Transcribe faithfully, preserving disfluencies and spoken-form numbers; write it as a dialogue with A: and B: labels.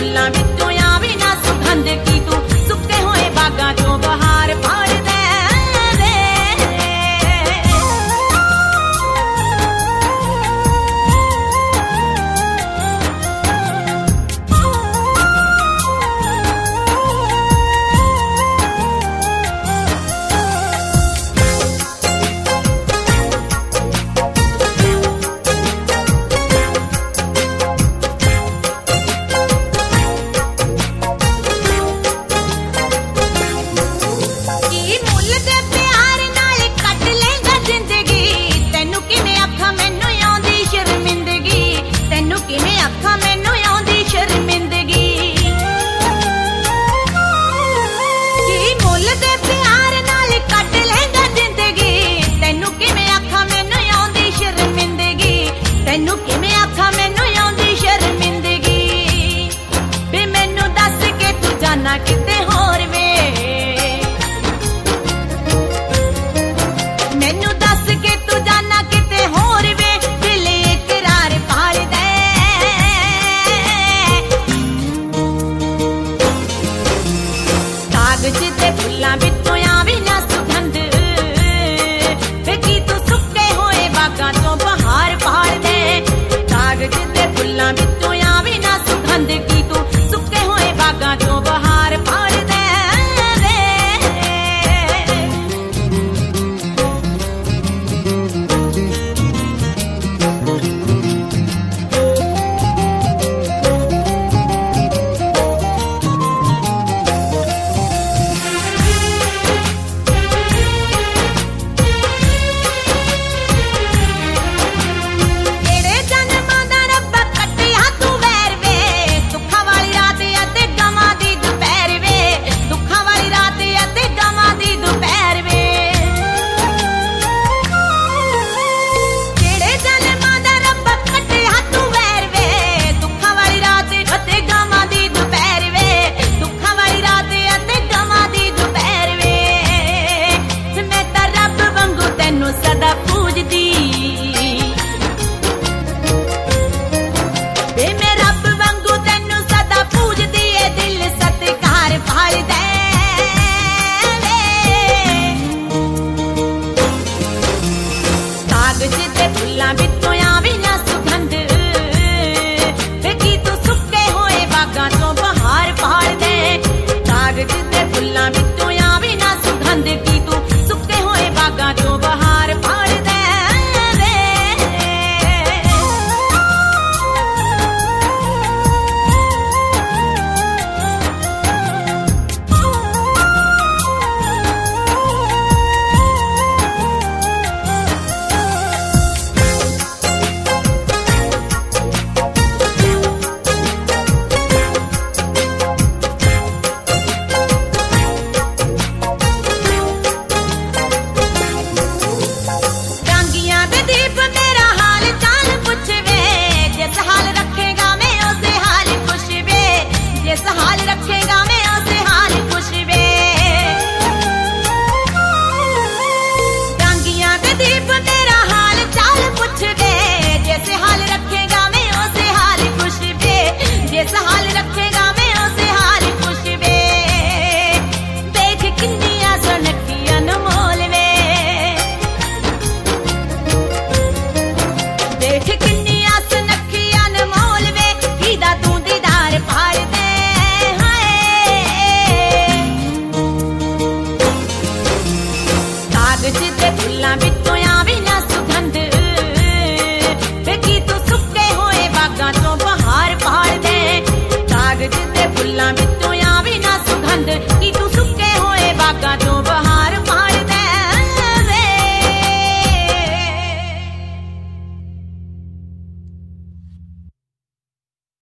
A: फुल्लां विचों आवे ना सुगंध की तू सुक्के होए बागां चों बहार फाड़ दे किते होर वे मैनू दस के तू जाना किते होर वे दिल इकरार पाड़ दे कागज ते फुल्लां विचों आवे ना सुगंध वे की तू सुक्के होए बागां चों बहार फाड़ दे कागज ते फुल्लां विचों आवे ना सुगंध की तू सुक्के होए बागां चों बहार फाड़ दे सदा पूजदी वे मैं रब वांगू तैनू सदा पूजदी ए दिल सत्कार पाड़ दे कागज ते फुल्लां विचों आवे ना सुगंध वे की तू सुक्के होए बागां चों बहार फाड़ दे कागज ते फुल्लां विचों आवे ना सुगंध की तू सुक्के होए बागां चों बहार फाड़ दे हाल रखेगा मैं उसे हाल खुश वे टांगियां ते दीप मेरा हाल चाल पुछ दे जैसे हाल रखेगा मैं उसे हाल खुश वे जैसे हाल रखे